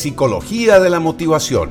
Psicología de la motivación.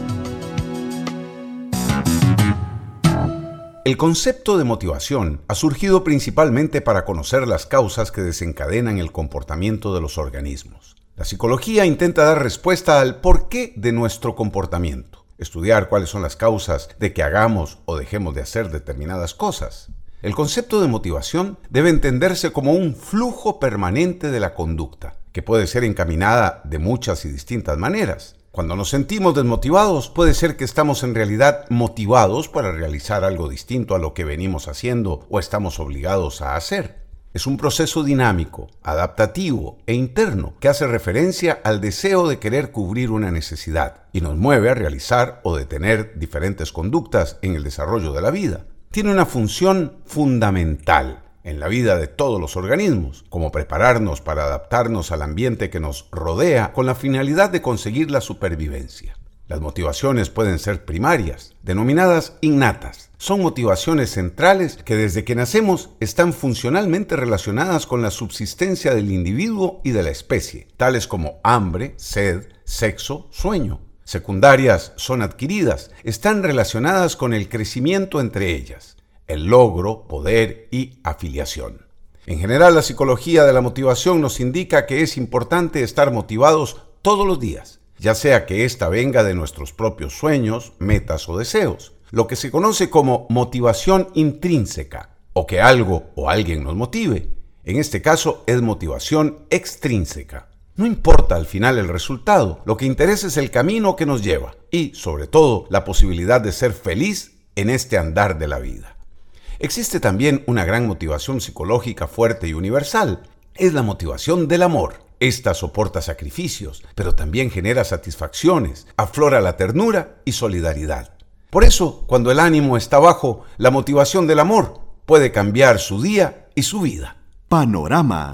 El concepto de motivación ha surgido principalmente para conocer las causas que desencadenan el comportamiento de los organismos. La psicología intenta dar respuesta al porqué de nuestro comportamiento, estudiar cuáles son las causas de que hagamos o dejemos de hacer determinadas cosas. El concepto de motivación debe entenderse como un flujo permanente de la conducta, que puede ser encaminada de muchas y distintas maneras. Cuando nos sentimos desmotivados, puede ser que estamos en realidad motivados para realizar algo distinto a lo que venimos haciendo o estamos obligados a hacer. Es un proceso dinámico, adaptativo e interno que hace referencia al deseo de querer cubrir una necesidad y nos mueve a realizar o detener diferentes conductas en el desarrollo de la vida. Tiene una función fundamental en la vida de todos los organismos, como prepararnos para adaptarnos al ambiente que nos rodea con la finalidad de conseguir la supervivencia. Las motivaciones pueden ser primarias, denominadas innatas. Son motivaciones centrales que desde que nacemos están funcionalmente relacionadas con la subsistencia del individuo y de la especie, tales como hambre, sed, sexo, sueño. Secundarias son adquiridas, están relacionadas con el crecimiento entre ellas, el logro, poder y afiliación. En general, la psicología de la motivación nos indica que es importante estar motivados todos los días, ya sea que ésta venga de nuestros propios sueños, metas o deseos, lo que se conoce como motivación intrínseca, o que algo o alguien nos motive. En este caso es motivación extrínseca. No importa al final el resultado, lo que interesa es el camino que nos lleva y, sobre todo, la posibilidad de ser feliz en este andar de la vida. Existe también una gran motivación psicológica fuerte y universal. Es la motivación del amor. Esta soporta sacrificios, pero también genera satisfacciones, aflora la ternura y solidaridad. Por eso, cuando el ánimo está bajo, la motivación del amor puede cambiar su día y su vida. Panorama.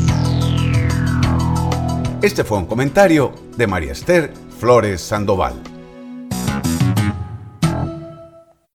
Este fue un comentario de María Esther Flores Sandoval.